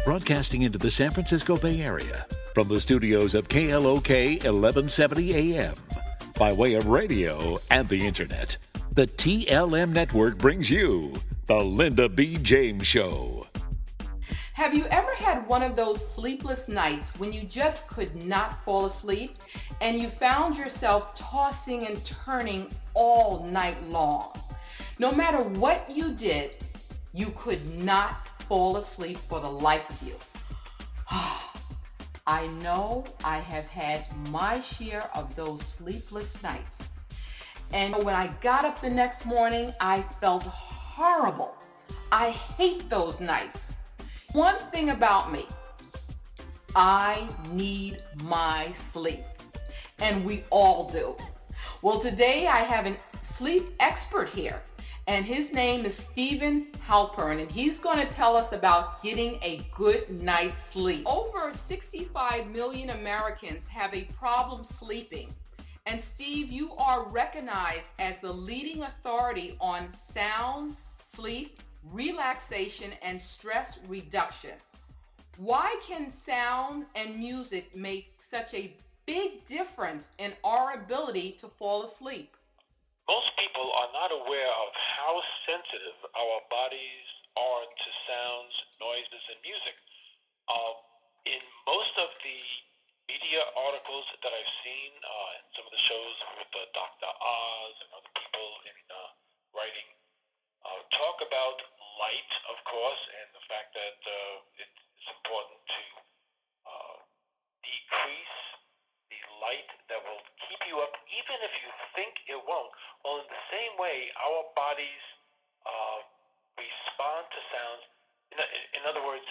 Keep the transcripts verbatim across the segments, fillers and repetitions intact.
Broadcasting into the San Francisco Bay Area from the studios of K L O K eleven seventy A M. By way of radio and the internet, the T L M Network brings you The Linda B. James Show. Have you ever had one of those sleepless nights when you just could not fall asleep and you found yourself tossing and turning all night long? No matter what you did, you could not fall asleep for the life of you. I know I have had my share of those sleepless nights. And when I got up the next morning, I felt horrible. I hate those nights. One thing about me, I need my sleep, and we all do. Well, today I have a sleep expert here, and his name is Stephen Halpern, and he's going to tell us about getting a good night's sleep. Over sixty-five million Americans have a problem sleeping, and Steve, you are recognized as the leading authority on sound sleep, relaxation, and stress reduction. Why can sound and music make such a big difference in our ability to fall asleep? Most people are not aware of how sensitive our bodies are to sounds, noises, and music. Uh, in most of the media articles that I've seen, uh, and some of the shows with uh, Doctor Oz and other people in uh, writing, uh, talk about light, of course, and the fact that uh, it's important to uh, decrease the light that will keep you up, even if you think it won't. Well, in the same way, our bodies uh, respond to sounds. In, in other words,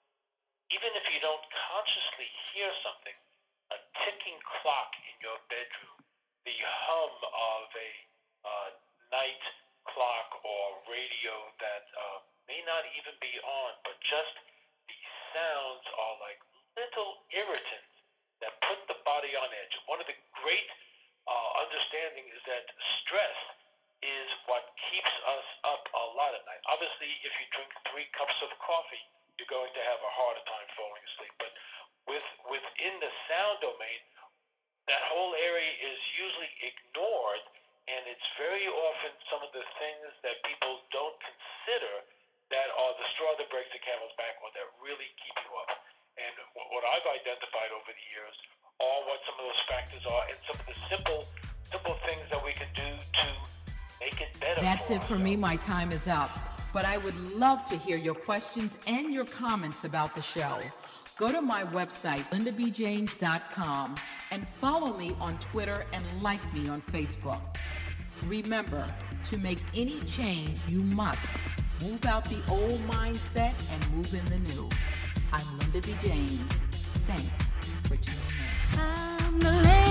even if you don't consciously hear something, a ticking clock in your bedroom, the hum of a uh, night clock or radio that uh, may not even be on, but just the sounds are like little irritants that put the body on edge. One of the great uh, understanding is that stress is what keeps us up a lot at night. Obviously, if you drink three cups of coffee, you're going to have a harder time falling asleep. But with within the sound domain, that whole area is usually ignored, and it's very often some of the things that people don't consider that are the straw that breaks the camel's back or that really keep you up. And what I've identified over the years are what some of those factors are and some of the simple simple things that we can do to make it better. That's for it for ourselves. me. My time is up. But I would love to hear your questions and your comments about the show. Go to my website, linda b james dot com, and follow me on Twitter and like me on Facebook. Remember, to make any change, you must move out the old mindset and move in the new. I'm Linda B. James. Thanks for tuning in. I'm the